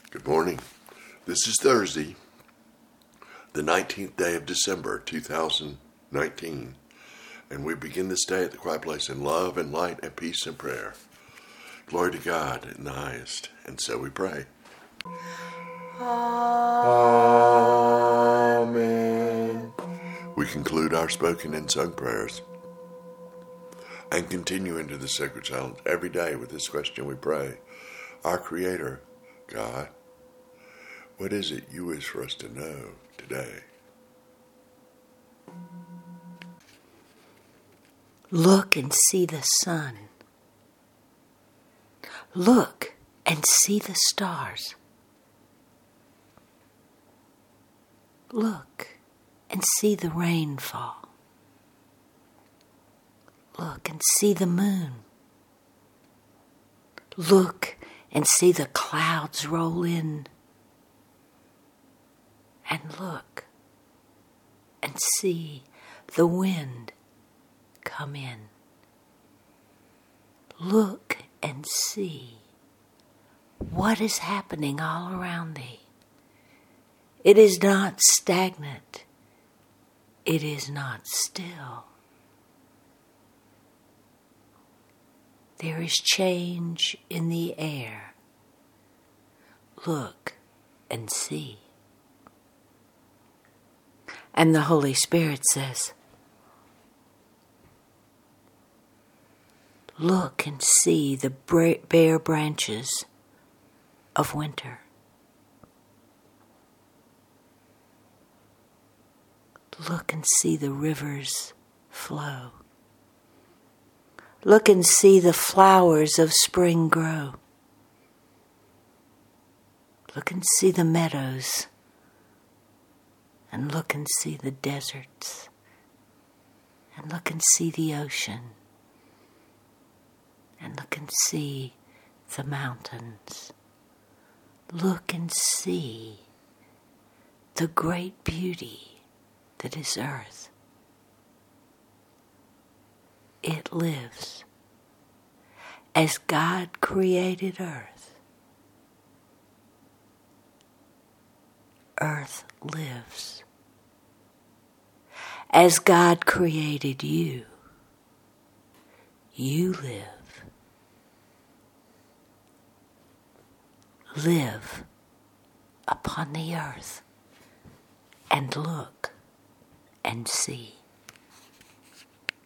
Good morning. This is Thursday, the 19th day of December, 2019, and we begin this day at the quiet place in love and light and peace and prayer. Glory to God in the highest, and so we pray. Amen. We conclude our spoken and sung prayers and continue into the sacred silence every day with this question we pray. Our Creator, God, what is it you wish for us to know today? Look and see the sun. Look and see the stars. Look and see the rain fall. Look and see the moon. Look and see the clouds roll in. And look and see the wind come in. Look and see what is happening all around thee. It is not stagnant. It is not still. There is change in the air. Look and see. And the Holy Spirit says, look and see the bare branches of winter. Look and see the rivers flow. Look and see the flowers of spring grow. Look and see the meadows. And look and see the deserts. And look and see the ocean. And look and see the mountains. Look and see the great beauty that is earth. It lives. As God created earth, earth lives. As God created you, you live. Live upon the earth and look and see.